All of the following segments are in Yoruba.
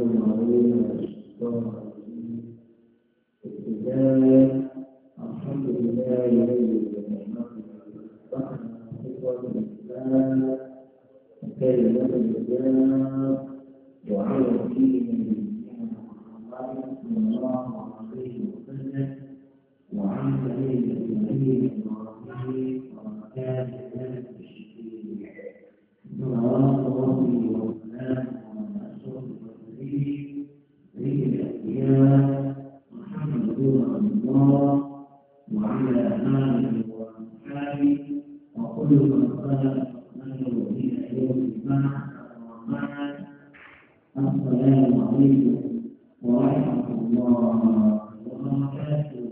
الحمد لله الذي بنعمته أصبحنا إخوة الإسلام كلمة الإسلام وعلى دين نبينا محمد صلى الله عليه وسلم وعن سبيل إبراهيم وما كان من المشركين صلوات ربي وسلامه على أشرف المرسلين سيد الأنبياء محمد رسول الله وعلى آله وأصحابه وكل من صلى نشر إلى يوم الجمعة الرحمن السلام عليكم ورحمة الله وبركاته.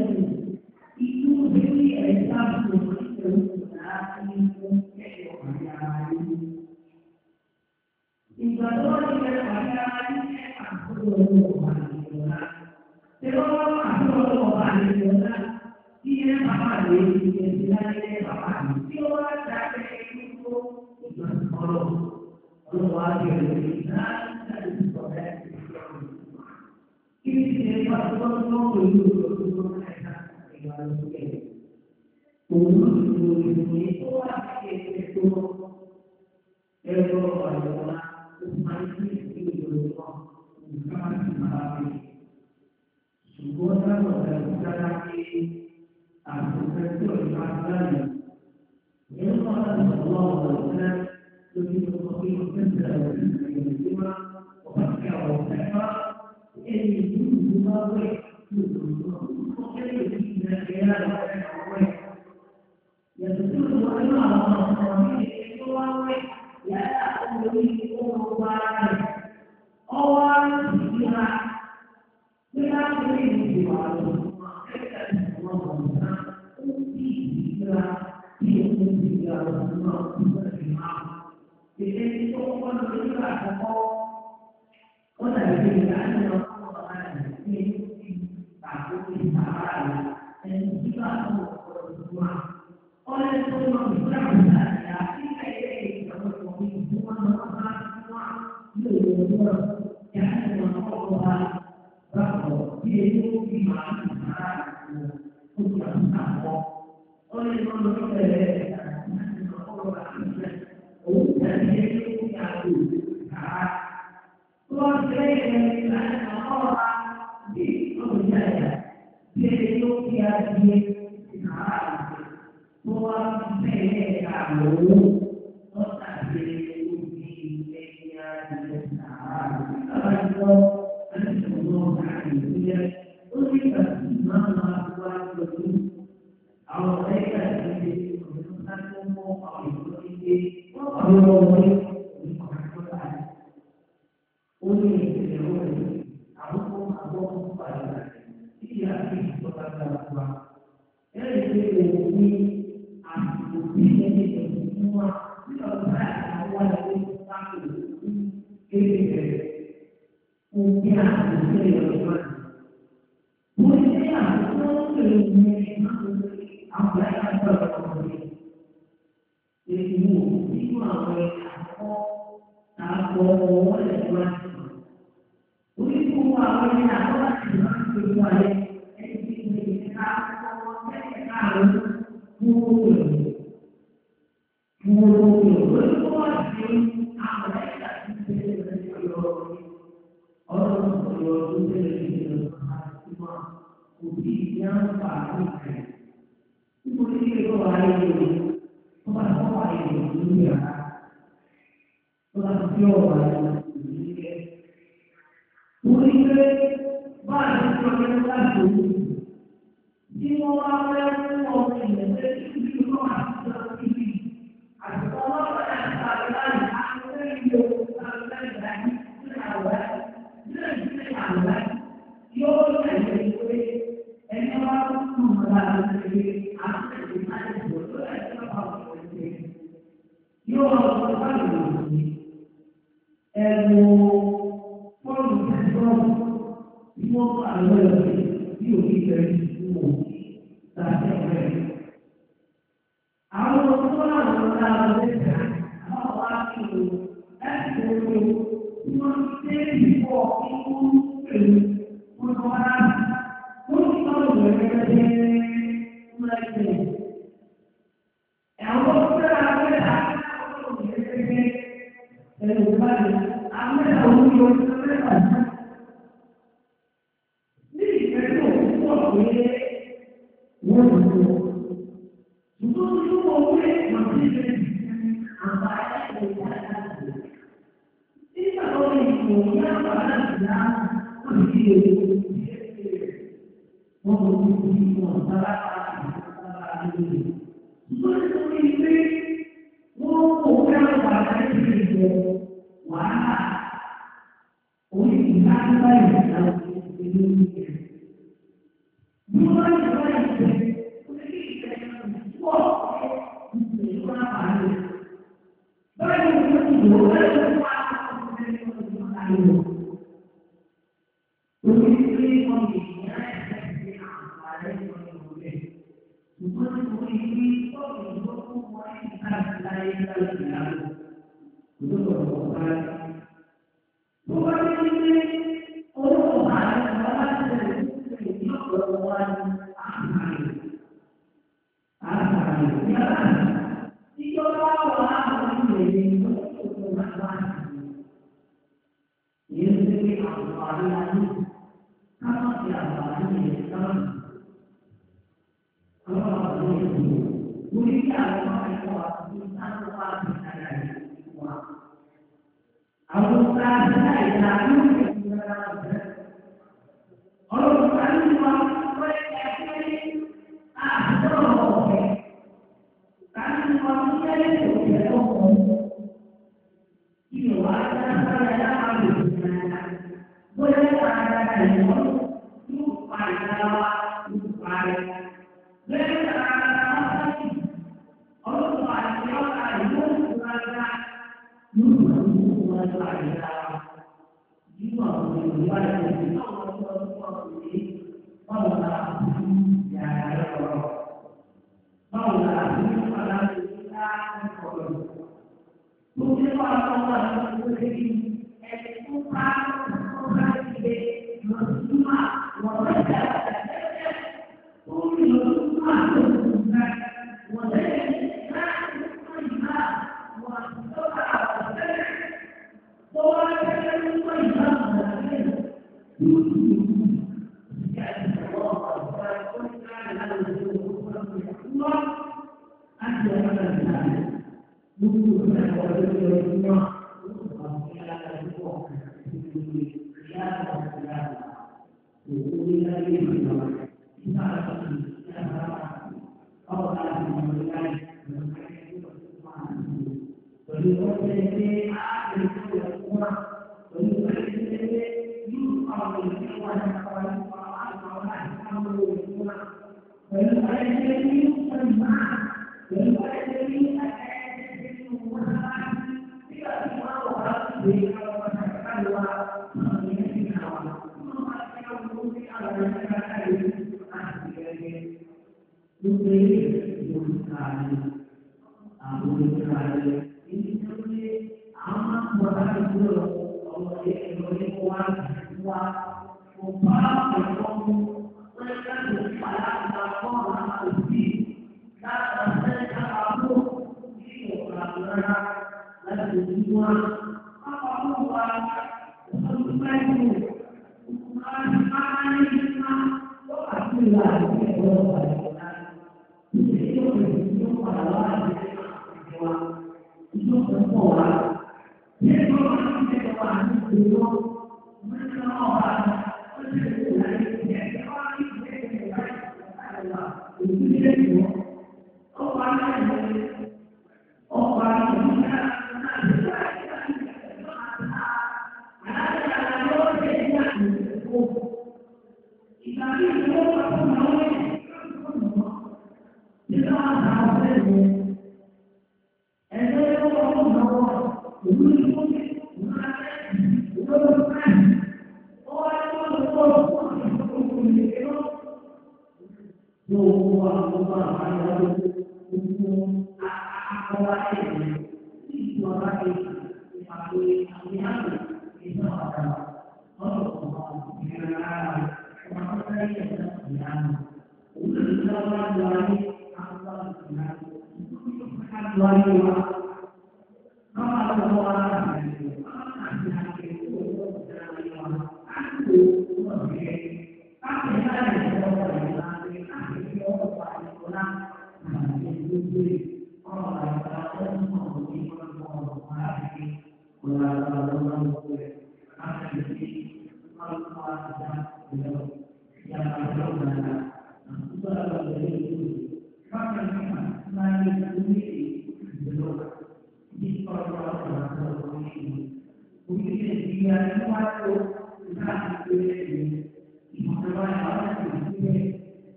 itu beri esam kemudian itu kewajiban. Jika orang tidak kewajiban, aku berubah. Kalau aku berubah, dia apa dia dia apa dia orang tak itu orang wajib kita harus berbuat. Ini dia orang itu yang betul orang itu ya menjadi orang kira kita ini diwajib kita semua kira dia semua menerima jadi itu orang kira orang dari orang ini takut disalah dan kita semua oleh semua manusia kita ini semua yang mengatakan bahwa dia itu dimana untuk tahu oleh manusia dan dia itu yang Tuhan yang orang di Indonesia dia itu dia Tuhan kamu otak diri dunia di sana. Kalau ada semua orang dia, kita semua Tuhan itu. Kalau mereka ini menentukan umum, kalau ini, kalau ini bukan Uni aku pada tidak bisa Tuhan. Jadi ini aku ini semua kalau saya awal itu satu ini mungkin aku tidak mungkin aku ini apa yang terjadi ini semua aku tahu oleh Tuhan. Untuk orang yang aku Tuhan ini mulai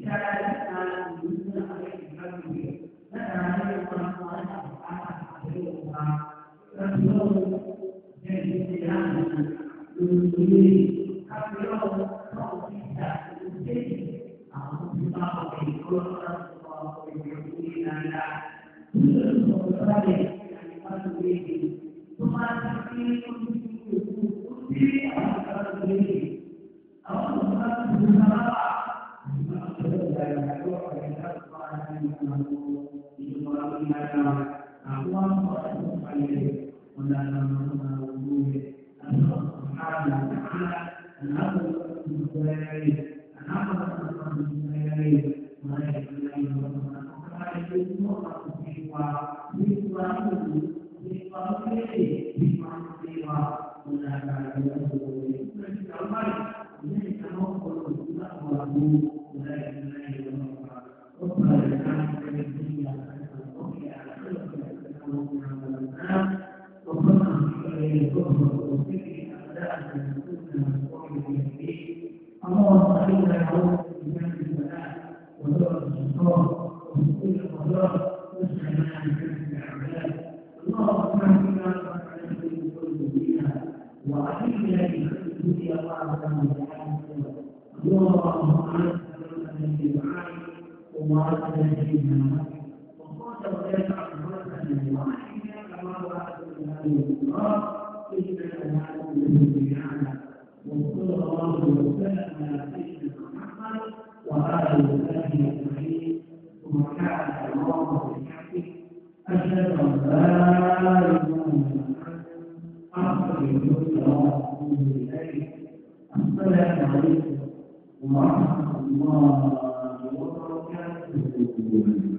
السلام عليكم ورحمة الله وبركاته.